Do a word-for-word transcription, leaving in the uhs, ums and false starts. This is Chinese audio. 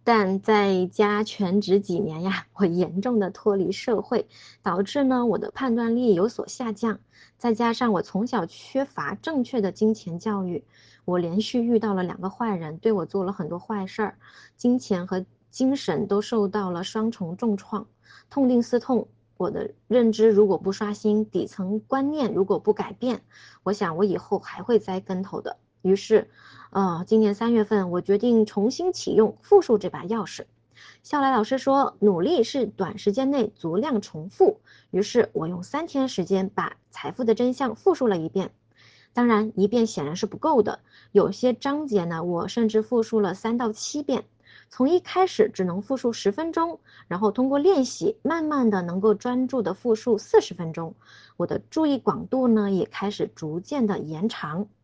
但在家全职几年呀，我严重的脱离社会，导致呢我的判断力有所下降。再加上我从小缺乏正确的金钱教育，我连续遇到了两个坏人，对我做了很多坏事儿，金钱和精神都受到了双重重创，痛定思痛。我的认知如果不刷新，底层观念如果不改变，我想我以后还会栽跟头的。于是呃，今年三月份，我决定重新启用复述这把钥匙。肖莱老师说，努力是短时间内足量重复。于是我用三天时间把财富的真相复述了一遍。当然，一遍显然是不够的，有些章节呢，我甚至复述了三到七遍。从一开始只能复述十分钟，然后通过练习，慢慢的能够专注的复述四十分钟。我的注意广度呢，也开始逐渐的延长。